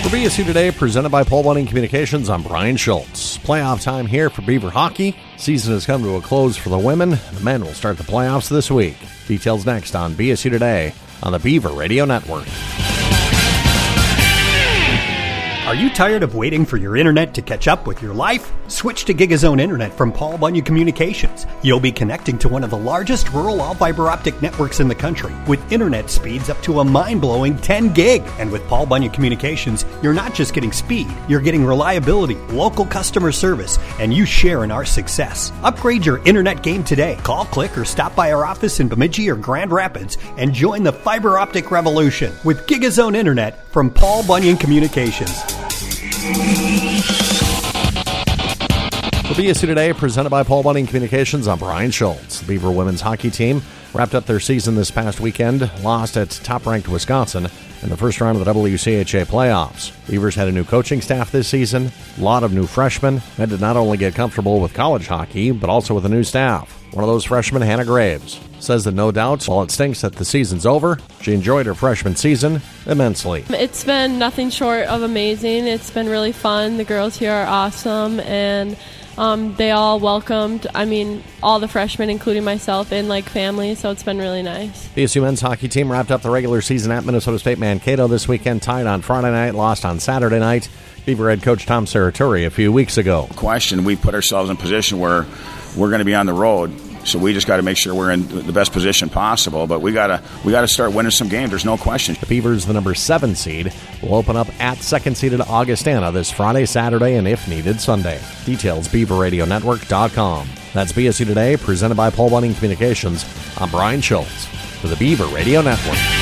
For BSU Today, presented by Paul Bunning Communications, I'm Brian Schultz. Playoff time here for Beaver hockey. Season has come to a close for the women. The men will start the playoffs this week. Details next on BSU Today on the Beaver Radio Network. Are you tired of waiting for your internet to catch up with your life? Switch to GigaZone Internet from Paul Bunyan Communications. You'll be connecting to one of the largest rural all-fiber optic networks in the country with internet speeds up to a mind-blowing 10 gig. And with Paul Bunyan Communications, you're not just getting speed, you're getting reliability, local customer service, and you share in our success. Upgrade your internet game today. Call, click, or stop by our office in Bemidji or Grand Rapids and join the fiber optic revolution with GigaZone Internet from Paul Bunyan Communications. For BSU Today, presented by Paul Bunning Communications, I'm Brian Schultz. The Beaver women's hockey team wrapped up their season this past weekend, lost at top-ranked Wisconsin in the first round of the WCHA playoffs. Beavers had a new coaching staff this season, a lot of new freshmen, had to not only get comfortable with college hockey, but also with a new staff. One of those freshmen, Hannah Graves, says that no doubt, while it stinks that the season's over, she enjoyed her freshman season immensely. It's been nothing short of amazing. It's been really fun. The girls here are awesome, and they all welcomed, all the freshmen, including myself, in like family, so it's been really nice. BSU men's hockey team wrapped up the regular season at Minnesota State Mankato this weekend, tied on Friday night, lost on Saturday night. Beaver head coach Tom Serratore a few weeks ago. We put ourselves in a position where we're going to be on the road, so we just got to make sure we're in the best position possible. But we got to start winning some games. There's no question. The Beavers, the number 7 seed, will open up at second-seeded Augustana this Friday, Saturday, and if needed, Sunday. Details, BeaverRadioNetwork.com. That's BSU Today, presented by Paul Bunning Communications. I'm Brian Schultz for the Beaver Radio Network.